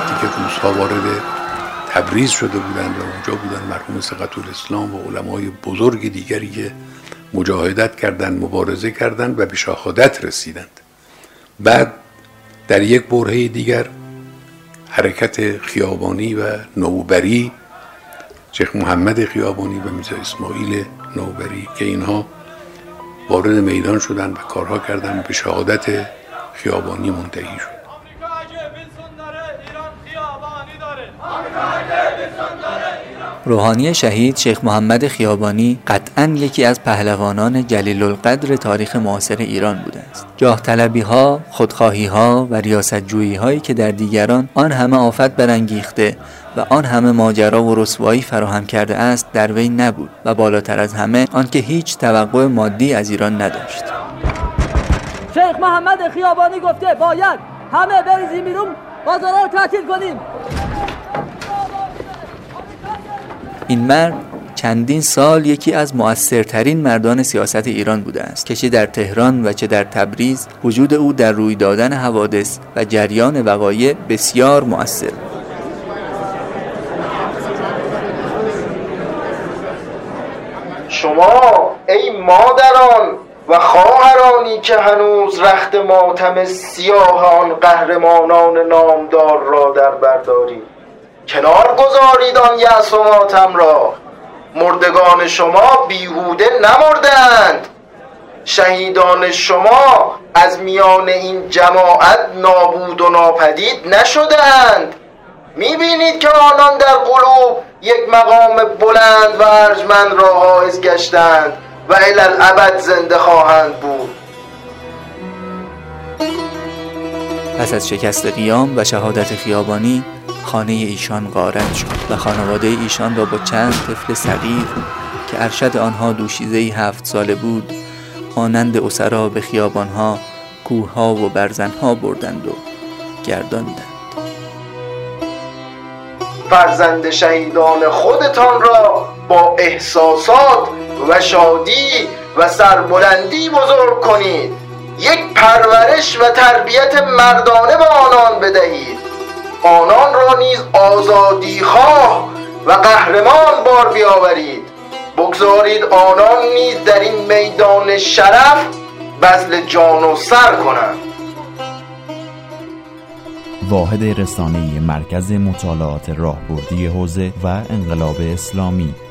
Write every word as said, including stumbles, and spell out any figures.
وقتی که روس‌ها وارد تبریز شده بودند و اونجا بودن مرحوم ثقةالاسلام و علمای بزرگ دیگری که مجاهدت کردند، مبارزه کردند و به شهادت رسیدند. بعد در یک برهه دیگر حرکت خیابانی و نوبری، شیخ محمد خیابانی و میرزا اسماعیل نوبری که اینها وارد میدان شدند و کارها کردند، به شهادت خیابانی منتهی شد. روحانی شهید شیخ محمد خیابانی قطعاً یکی از پهلوانان جلیل القدر تاریخ معاصر ایران بوده است. جاه طلبی ها، خودخواهی ها و ریاست جویی هایی که در دیگران آن همه آفت برانگیخته و آن همه ماجرا و رسوایی فراهم کرده است در وی نبود و بالاتر از همه آنکه هیچ توقع مادی از ایران نداشت. شیخ محمد خیابانی گفته باید همه بریزیم بیرون، بازارها رو تعطیل کنیم. این مرد چندین سال یکی از مؤثرترین مردان سیاست ایران بوده است که چه در تهران و چه در تبریز وجود او در روی دادن حوادث و جریان وقایع بسیار مؤثر بود. شما ای مادران و خواهرانی که هنوز رخت ماتم سیاه آن قهرمانان نامدار را در بردارید، کنار گذارید آن یأس و ماتم را. مردگان شما بیهوده نمردند، شهیدان شما از میان این جماعت نابود و ناپدید نشدند. میبینید که آنان در قلوب یک مقام بلند و ارجمند را حائز گشتند و الی الابد زنده خواهند بود. پس از شکست قیام و شهادت خیابانی، خانه ایشان غارت شد و خانواده ایشان را با چند طفل صغیر که ارشد آنها دوشیزه‌ای هفت ساله بود مانند اسرا به خیابانها، کوهها و برزنها بردند و گرداندند. فرزند شهیدان خودتان را با احساسات و شادی و سربلندی بزرگ کنید. یک پرورش و تربیت مردانه به آنان بدهید. آنان را نیز آزادی خواه و قهرمان بار بیاورید. بگذارید آنان نیز در این میدان شرف بذل جان و سر کنند. واحد رسانه‌ای مرکز مطالعات راهبردی حوزه و انقلاب اسلامی